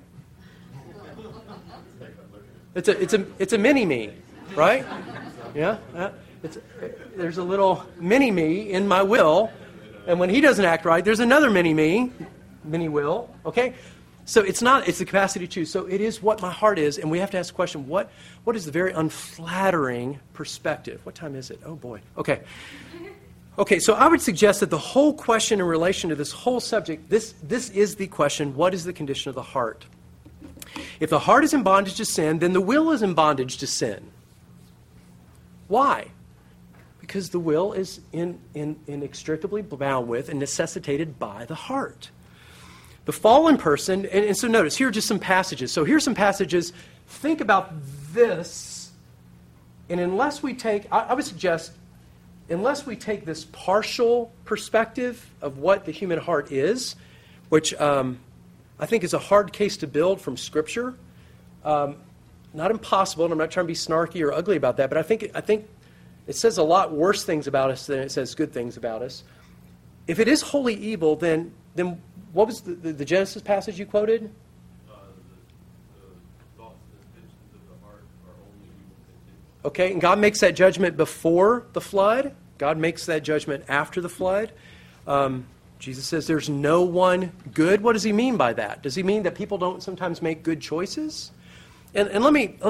Speaker 1: It's a mini-me, right? Yeah? There's a little mini-me in my will, and when he doesn't act right, there's another mini-me, mini-will, okay? So it's the capacity to choose. So it is what my heart is, and we have to ask the question, what is the very unflattering perspective? What time is it? Oh, boy. Okay. Okay, so I would suggest that the whole question in relation to this whole subject, this is the question, what is the condition of the heart? If the heart is in bondage to sin, then the will is in bondage to sin. Why? Because the will is inextricably bound with and necessitated by the heart. The fallen person, and so notice, here are just some passages. So here's some passages. Think about this, and unless we take, I would suggest, unless we take this partial perspective of what the human heart is, which I think is a hard case to build from Scripture. Not impossible, and I'm not trying to be snarky or ugly about that, but I think it says a lot worse things about us than it says good things about us. If it is wholly evil, then what was the Genesis passage you quoted?
Speaker 4: The thoughts and intentions of the heart are only evil intentions.
Speaker 1: Okay, and God makes that judgment before the flood. God makes that judgment after the flood. Jesus says there's no one good. What does he mean by that? Does he mean that people don't sometimes make good choices? And let me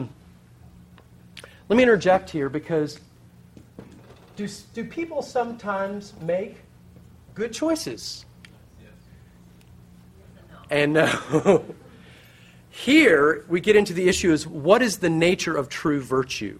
Speaker 1: interject here, because do people sometimes make good choices?
Speaker 4: Yes.
Speaker 1: And no. Here we get into the issue is, what is the nature of true virtue?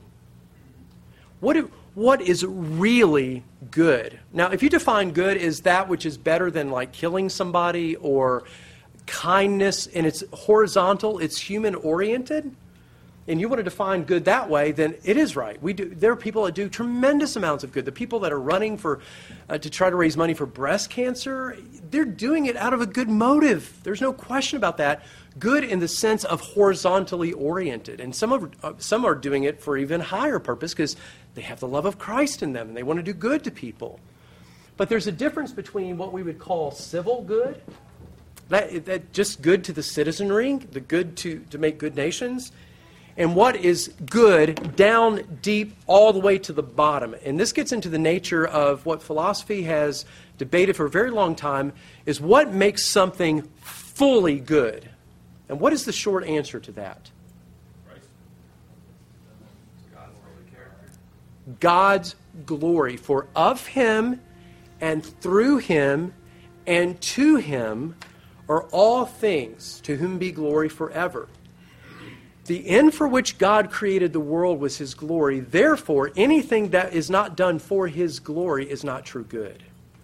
Speaker 1: What is really good? Now, if you define good as that which is better than like killing somebody or kindness, and it's horizontal, it's human-oriented, and you want to define good that way, then it is right. There are people that do tremendous amounts of good. The people that are running to try to raise money for breast cancer, they're doing it out of a good motive. There's no question about that. Good in the sense of horizontally oriented. And some are doing it for even higher purpose because they have the love of Christ in them and they want to do good to people. But there's a difference between what we would call civil good, that just good to the citizenry, the good to make good nations, and what is good down deep all the way to the bottom. And this gets into the nature of what philosophy has debated for a very long time, is what makes something fully good. And what is the short answer to that?
Speaker 4: Christ.
Speaker 5: God's holy character.
Speaker 1: God's glory. For of him and through him and to him are all things, to whom be glory forever. The end for which God created the world was his glory. Therefore, anything that is not done for his glory is not true good.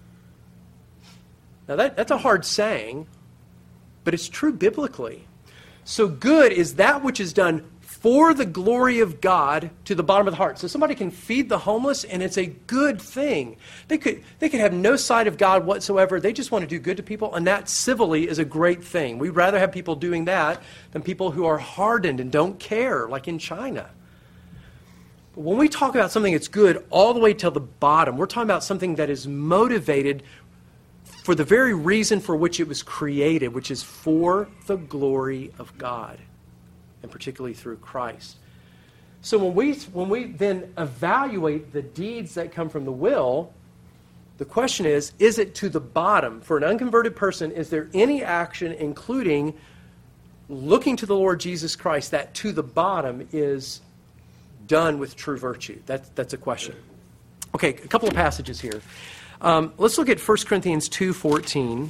Speaker 1: Now that's a hard saying, but it's true biblically. So good is that which is done for the glory of God to the bottom of the heart. So somebody can feed the homeless, and it's a good thing. They could have no sight of God whatsoever. They just want to do good to people, and that civilly is a great thing. We'd rather have people doing that than people who are hardened and don't care, like in China. But when we talk about something that's good all the way till the bottom, we're talking about something that is motivated for the very reason for which it was created, which is for the glory of God, and particularly through Christ. So when we then evaluate the deeds that come from the will, the question is it to the bottom? For an unconverted person, is there any action, including looking to the Lord Jesus Christ, that to the bottom is done with true virtue? That's a question. Okay, a couple of passages here. Let's look at 1 Corinthians 2:14.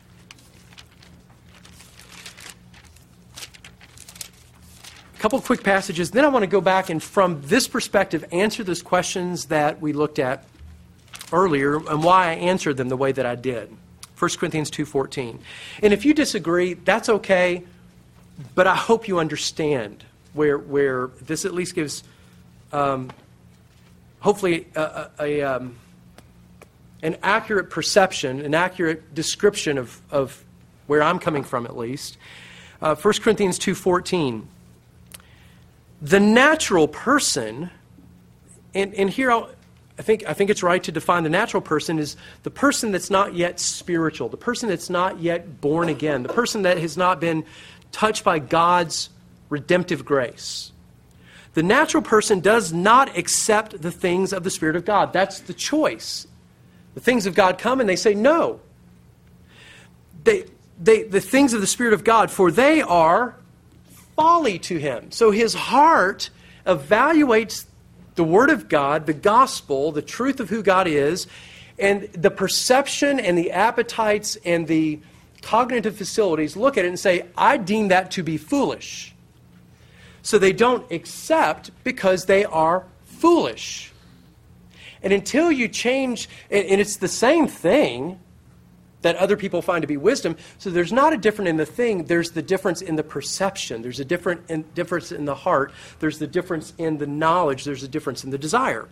Speaker 1: A couple of quick passages. Then I want to go back and from this perspective answer those questions that we looked at earlier and why I answered them the way that I did. 1 Corinthians 2:14. And if you disagree, that's okay, but I hope you understand where this at least gives hopefully an accurate perception, an accurate description of where I'm coming from at least. 1 Corinthians 2:14. The natural person, and here I think it's right to define the natural person is the person that's not yet spiritual, the person that's not yet born again, the person that has not been touched by God's redemptive grace. The natural person does not accept the things of the Spirit of God. That's the choice. The things of God come and they say no. The things of the Spirit of God, for they are folly to him. So his heart evaluates the Word of God, the gospel, the truth of who God is, and the perception and the appetites and the cognitive facilities look at it and say, I deem that to be foolish. So they don't accept because they are foolish. And until you change, and it's the same thing that other people find to be wisdom, so there's not a difference in the thing, there's the difference in the perception, there's a difference in the heart, there's the difference in the knowledge, there's a difference in the desire.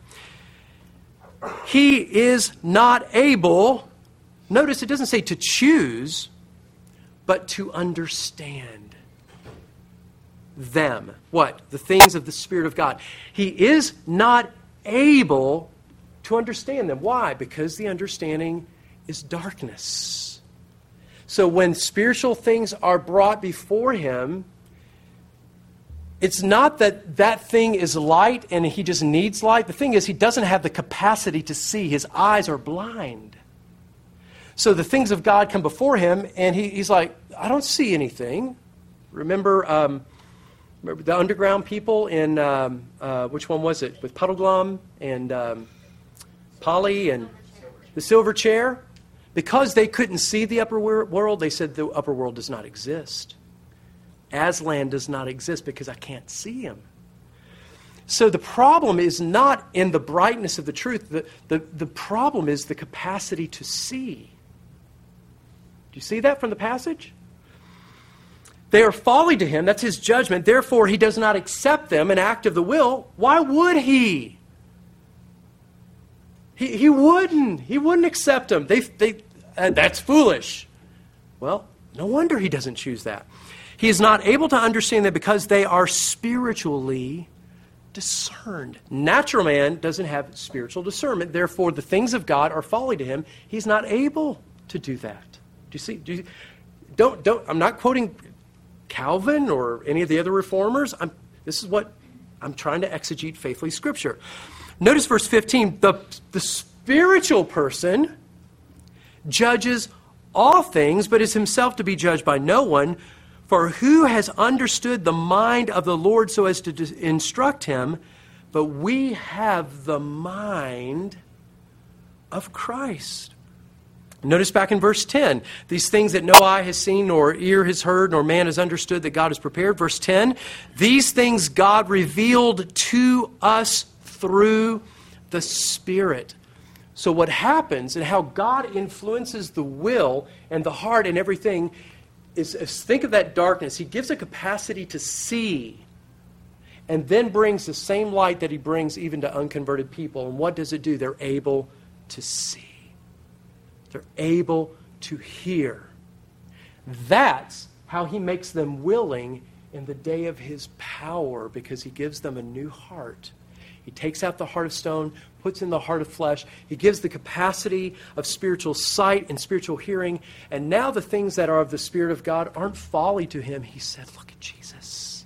Speaker 1: He is not able, notice it doesn't say to choose, but to understand them. What? The things of the Spirit of God. He is not able to understand them. Why? Because the understanding is darkness. So when spiritual things are brought before him, it's not that that thing is light and he just needs light. The thing is he doesn't have the capacity to see. His eyes are blind. So the things of God come before him and he's like, I don't see anything. Remember the underground people in, which one was it? With Puddleglum and Polly and the silver chair? Because they couldn't see the upper world, they said the upper world does not exist. Aslan does not exist because I can't see him. So the problem is not in the brightness of the truth. The problem is the capacity to see. Do you see that from the passage? They are folly to him. That's his judgment. Therefore, he does not accept them, an act of the will. Why would he? He wouldn't. He wouldn't accept them. That's foolish. Well, no wonder he doesn't choose that. He is not able to understand them because they are spiritually discerned. Natural man doesn't have spiritual discernment. Therefore, the things of God are folly to him. He's not able to do that. Do you see? I'm not quoting Calvin or any of the other reformers. This is what I'm trying to exegete faithfully Scripture. Notice verse 15. The spiritual person judges all things, but is himself to be judged by no one. For who has understood the mind of the Lord so as to instruct him? But we have the mind of Christ. Notice back in verse 10, these things that no eye has seen, nor ear has heard, nor man has understood that God has prepared. Verse 10, these things God revealed to us through the Spirit. So what happens and how God influences the will and the heart and everything is think of that darkness. He gives a capacity to see and then brings the same light that he brings even to unconverted people. And what does it do? They're able to see. They're able to hear. That's how he makes them willing in the day of his power, because he gives them a new heart. He takes out the heart of stone, puts in the heart of flesh. He gives the capacity of spiritual sight and spiritual hearing. And now the things that are of the Spirit of God aren't folly to him. He said, look at Jesus.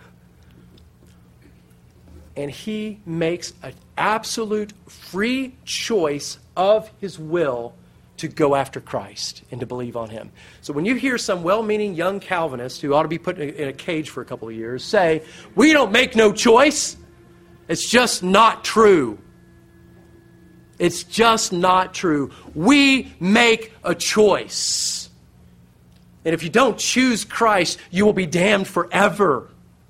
Speaker 1: And he makes an absolute free choice of his will to go after Christ and to believe on him. So when you hear some well-meaning young Calvinist who ought to be put in a cage for a couple of years say, we don't make no choice, it's just not true. It's just not true. We make a choice. And if you don't choose Christ, you will be damned forever.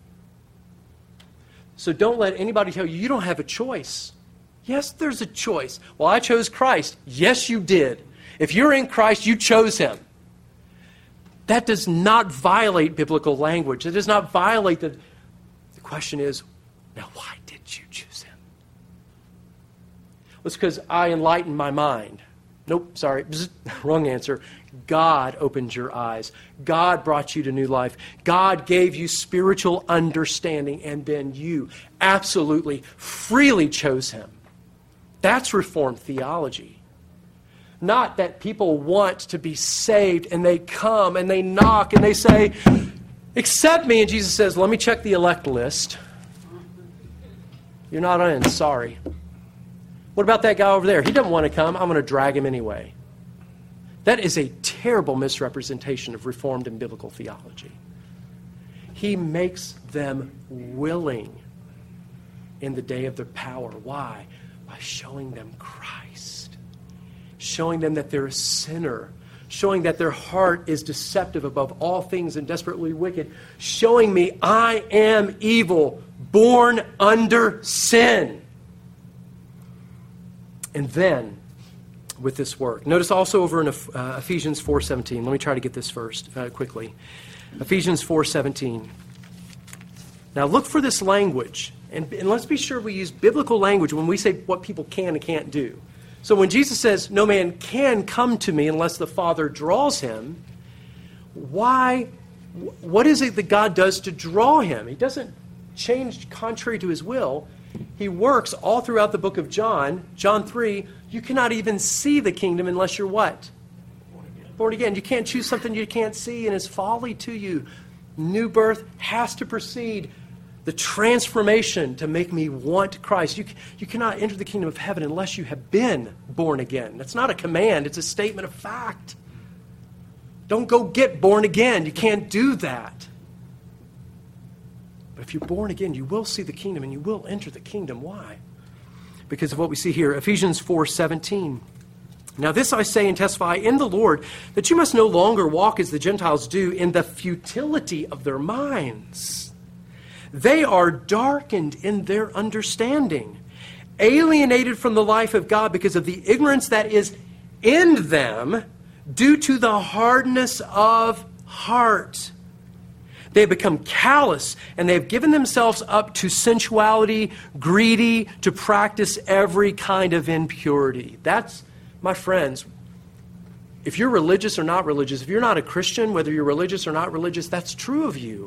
Speaker 1: So don't let anybody tell you don't have a choice. Yes, there's a choice. Well, I chose Christ. Yes, you did. If you're in Christ, you chose him. That does not violate biblical language. It does not violate the question is, now why did you choose him? Well, it's because I enlightened my mind. Nope, sorry. Wrong answer. God opened your eyes. God brought you to new life. God gave you spiritual understanding, and then you absolutely, freely chose him. That's Reformed theology. Not that people want to be saved and they come and they knock and they say, accept me. And Jesus says, let me check the elect list. You're not in, sorry. What about that guy over there? He doesn't want to come. I'm going to drag him anyway. That is a terrible misrepresentation of Reformed and biblical theology. He makes them willing in the day of their power. Why? By showing them Christ. Showing them that they're a sinner. Showing that their heart is deceptive above all things and desperately wicked. Showing me I am evil, born under sin. And then, with this work. Notice also over in Ephesians 4:17. Let me try to get this first quickly. Ephesians 4:17. Now look for this language. And let's be sure we use biblical language when we say what people can and can't do. So when Jesus says, no man can come to me unless the Father draws him, why? What is it that God does to draw him? He doesn't change contrary to his will. He works all throughout the book of John. John 3, you cannot even see the kingdom unless you're what? Born again. You can't choose something you can't see, and it's folly to you. New birth has to precede the transformation to make me want Christ. You cannot enter the kingdom of heaven unless you have been born again. That's not a command. It's a statement of fact. Don't go get born again. You can't do that. But if you're born again, you will see the kingdom and you will enter the kingdom. Why? Because of what we see here. Ephesians 4:17. Now this I say and testify in the Lord, that you must no longer walk as the Gentiles do in the futility of their minds. They are darkened in their understanding, alienated from the life of God because of the ignorance that is in them due to the hardness of heart. They have become callous, and they have given themselves up to sensuality, greedy, to practice every kind of impurity. That's, my friends, if you're religious or not religious, if you're not a Christian, whether you're religious or not religious, that's true of you.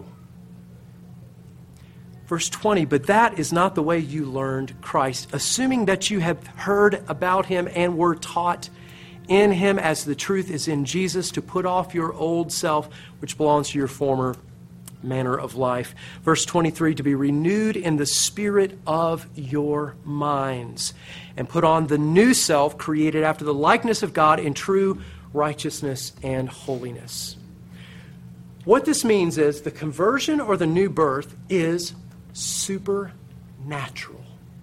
Speaker 1: Verse 20, but that is not the way you learned Christ, assuming that you have heard about him and were taught in him as the truth is in Jesus, to put off your old self, which belongs to your former manner of life. Verse 23, to be renewed in the spirit of your minds, and put on the new self, created after the likeness of God in true righteousness and holiness. What this means is the conversion or the new birth is supernatural.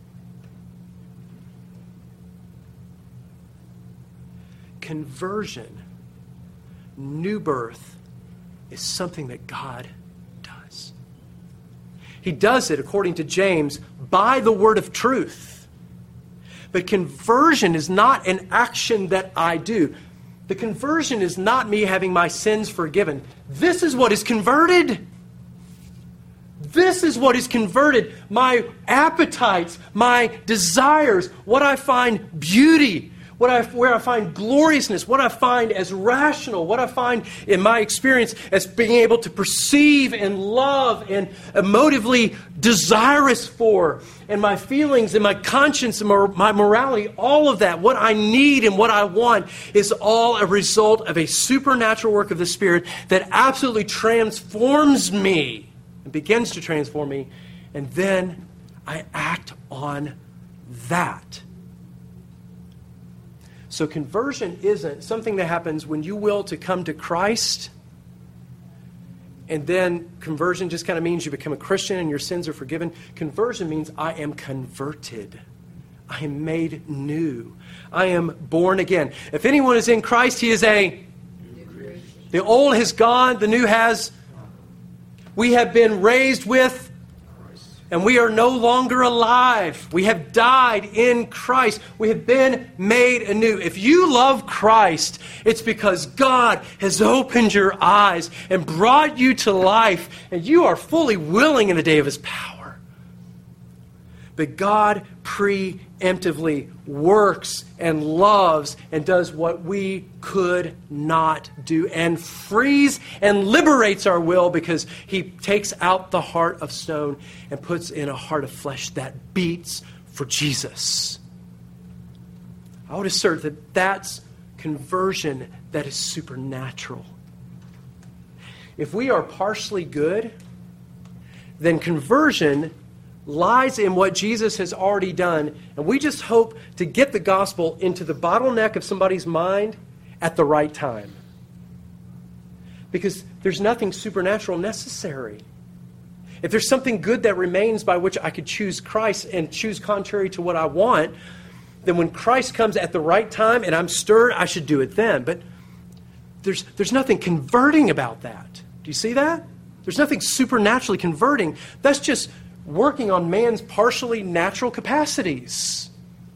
Speaker 1: Conversion, new birth, is something that God does. He does it, according to James, by the word of truth. But conversion is not an action that I do. The conversion is not me having my sins forgiven. This is what is converted. This is what is converted. My appetites, my desires, what I find beauty, where I find gloriousness, what I find as rational, what I find in my experience as being able to perceive and love and emotively desirous for, and my feelings and my conscience and my morality, all of that, what I need and what I want, is all a result of a supernatural work of the Spirit that absolutely transforms me and begins to transform me, and then I act on that. So conversion isn't something that happens when you will to come to Christ, and then conversion just kind of means you become a Christian and your sins are forgiven. Conversion means I am converted. I am made new. I am born again. If anyone is in Christ, he is the old has gone, the new has. We have been raised with, and we are no longer alive. We have died in Christ. We have been made anew. If you love Christ, it's because God has opened your eyes and brought you to life, and you are fully willing in the day of his power. But God predestined preemptively works and loves and does what we could not do and frees and liberates our will because he takes out the heart of stone and puts in a heart of flesh that beats for Jesus. I would assert that that's conversion that is supernatural. If we are partially good, then conversion lies in what Jesus has already done, and we just hope to get the gospel into the bottleneck of somebody's mind at the right time. Because there's nothing supernatural necessary. If there's something good that remains by which I could choose Christ and choose contrary to what I want, then when Christ comes at the right time and I'm stirred, I should do it then. But there's nothing converting about that. Do you see that? There's nothing supernaturally converting. That's just working on man's partially natural capacities.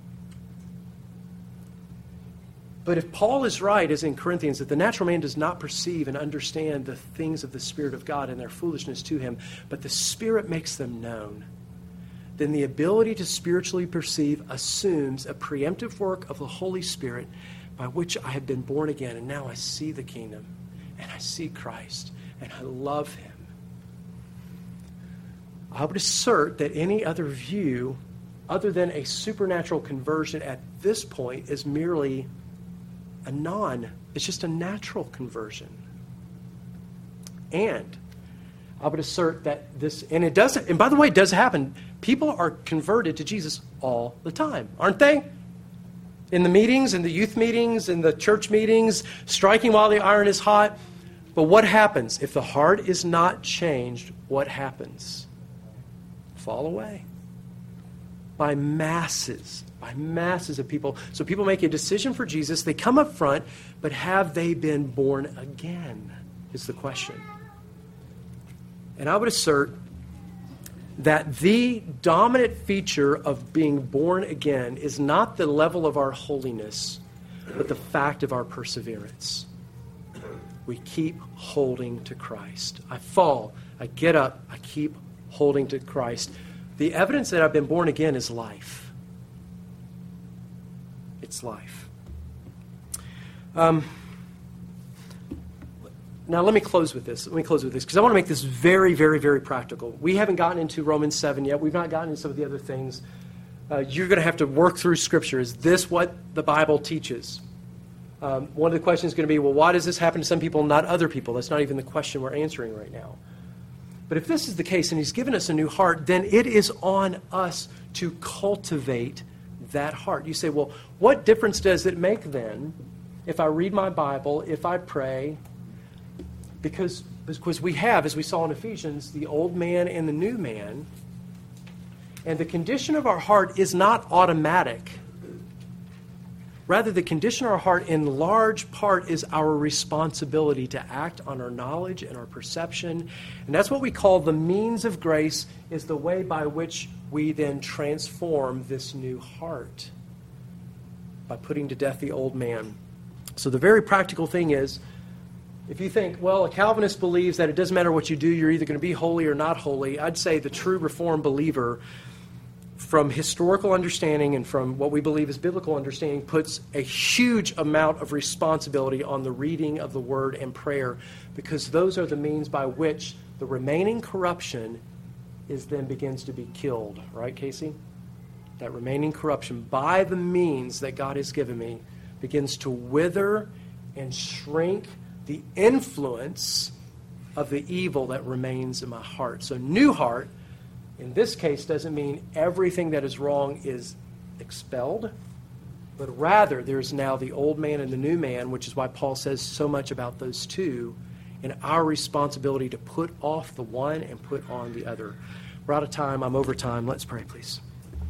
Speaker 1: But if Paul is right, as in Corinthians, that the natural man does not perceive and understand the things of the Spirit of God and their foolishness to him, but the Spirit makes them known, then the ability to spiritually perceive assumes a preemptive work of the Holy Spirit by which I have been born again, and now I see the kingdom, and I see Christ, and I love him. I would assert that any other view other than a supernatural conversion at this point is merely it's just a natural conversion. And I would assert that this, and it does, and by the way, it does happen. People are converted to Jesus all the time, aren't they? In the meetings, in the youth meetings, in the church meetings, striking while the iron is hot. But what happens? If the heart is not changed, what happens? Fall away. By masses of people. So people make a decision for Jesus. They come up front, but have they been born again? Is the question. And I would assert that the dominant feature of being born again is not the level of our holiness, but the fact of our perseverance. We keep holding to Christ. I fall, I get up, I keep holding to Christ. The evidence that I've been born again is life. It's life. Now let me close with this. Because I want to make this very, very, very practical. We haven't gotten into Romans 7 yet. We've not gotten into some of the other things. You're going to have to work through Scripture. Is this what the Bible teaches? One of the questions is going to be, well, why does this happen to some people and not other people? That's not even the question we're answering right now. But if this is the case and he's given us a new heart, then it is on us to cultivate that heart. You say, well, what difference does it make then if I read my Bible, if I pray? Because we have, as we saw in Ephesians, the old man and the new man. And the condition of our heart is not automatic. Rather, the condition of our heart in large part is our responsibility to act on our knowledge and our perception. And that's what we call the means of grace, is the way by which we then transform this new heart by putting to death the old man. So the very practical thing is, if you think, well, a Calvinist believes that it doesn't matter what you do, you're either going to be holy or not holy, I'd say the true Reformed believer, from historical understanding and from what we believe is biblical understanding, puts a huge amount of responsibility on the reading of the Word and prayer, because those are the means by which the remaining corruption then begins to be killed. Right, Casey? That remaining corruption, by the means that God has given me, begins to wither and shrink the influence of the evil that remains in my heart. So new heart, in this case, doesn't mean everything that is wrong is expelled, but rather there's now the old man and the new man, which is why Paul says so much about those two, and our responsibility to put off the one and put on the other. We're out of time. I'm over time. Let's pray, please.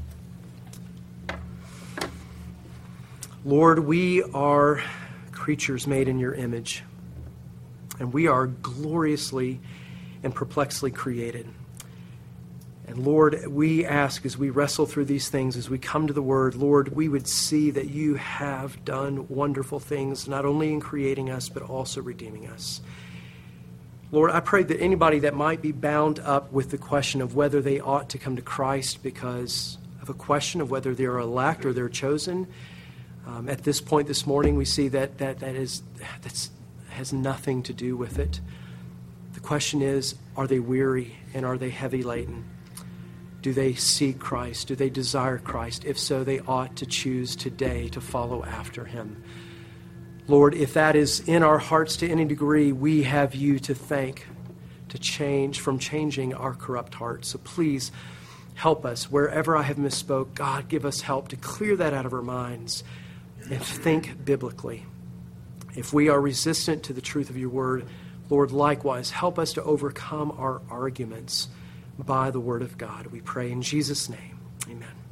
Speaker 1: Lord, we are creatures made in your image, and we are gloriously and perplexly created. And Lord, we ask as we wrestle through these things, as we come to the Word, Lord, we would see that you have done wonderful things, not only in creating us, but also redeeming us. Lord, I pray that anybody that might be bound up with the question of whether they ought to come to Christ because of of a question of whether they're elect or they're chosen. At this point this morning, we see that has nothing to do with it. The question is, are they weary and are they heavy laden? Do they seek Christ? Do they desire Christ? If so, they ought to choose today to follow after him. Lord, if that is in our hearts to any degree, we have you to thank, to change, from changing our corrupt hearts. So please help us. Wherever I have misspoke, God, give us help to clear that out of our minds and think biblically. If we are resistant to the truth of your word, Lord, likewise, help us to overcome our arguments by the word of God. We pray in Jesus' name. Amen.